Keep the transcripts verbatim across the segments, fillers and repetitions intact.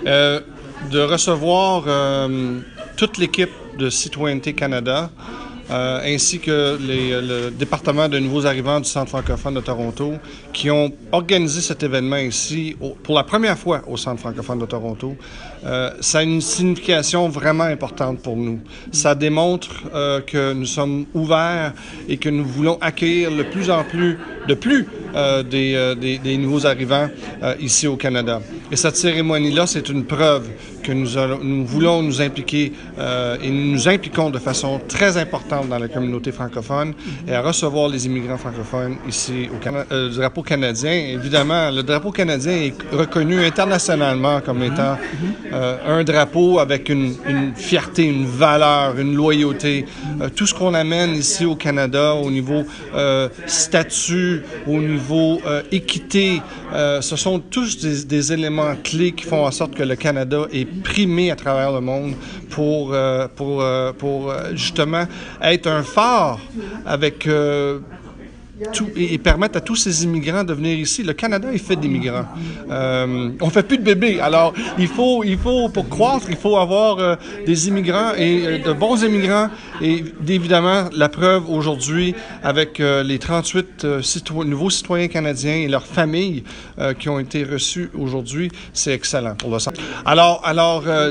Euh, de recevoir euh, toute l'équipe de Citoyenneté Canada, euh, ainsi que les, le département de nouveaux arrivants du Centre francophone de Toronto, qui ont organisé cet événement ici au, pour la première fois au Centre francophone de Toronto. Euh, ça a une signification vraiment importante pour nous. Ça démontre euh, que nous sommes ouverts et que nous voulons accueillir le plus en plus, de plus euh, des, euh, des, des nouveaux arrivants euh, ici au Canada. Et cette cérémonie-là, c'est une preuve que nous, allons, nous voulons nous impliquer euh, et nous nous impliquons de façon très importante dans la communauté francophone et à recevoir les immigrants francophones ici au Canada. Euh, le drapeau canadien, évidemment, le drapeau canadien est reconnu internationalement comme étant euh, un drapeau avec une, une fierté, une valeur, une loyauté. Euh, tout ce qu'on amène ici au Canada au niveau euh, statut, au niveau euh, équité, euh, ce sont tous des, des éléments clés qui font en sorte que le Canada est primé à travers le monde pour, euh, pour, euh, pour euh, justement être un phare avec euh, tout, et, et permettre à tous ces immigrants de venir ici. Le Canada est fait d'immigrants. Euh, on fait plus de bébés. Alors, il faut, il faut pour croître, il faut avoir euh, des immigrants et euh, de bons immigrants. Et évidemment, la preuve aujourd'hui avec euh, les trente-huit euh, cito- nouveaux citoyens canadiens et leurs familles euh, qui ont été reçus aujourd'hui, c'est excellent pour le centre. Alors, alors euh,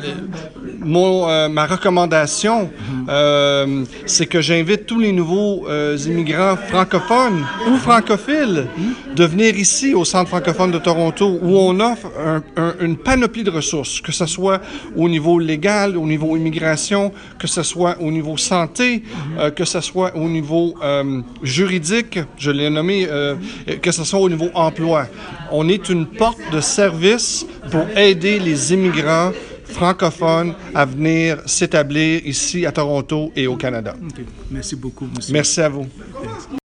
mon, euh, ma recommandation, euh, c'est que j'invite tous les nouveaux euh, immigrants francophones ou francophiles de venir ici au Centre francophone de Toronto où on offre un, un, une panoplie de ressources, que ce soit au niveau légal, au niveau immigration, que ce soit au niveau santé, euh, que ce soit au niveau euh, juridique, je l'ai nommé, euh, que ce soit au niveau emploi. On est une porte de service pour aider les immigrants francophones à venir s'établir ici à Toronto et au Canada. Okay. Merci beaucoup, monsieur. Merci à vous. Merci.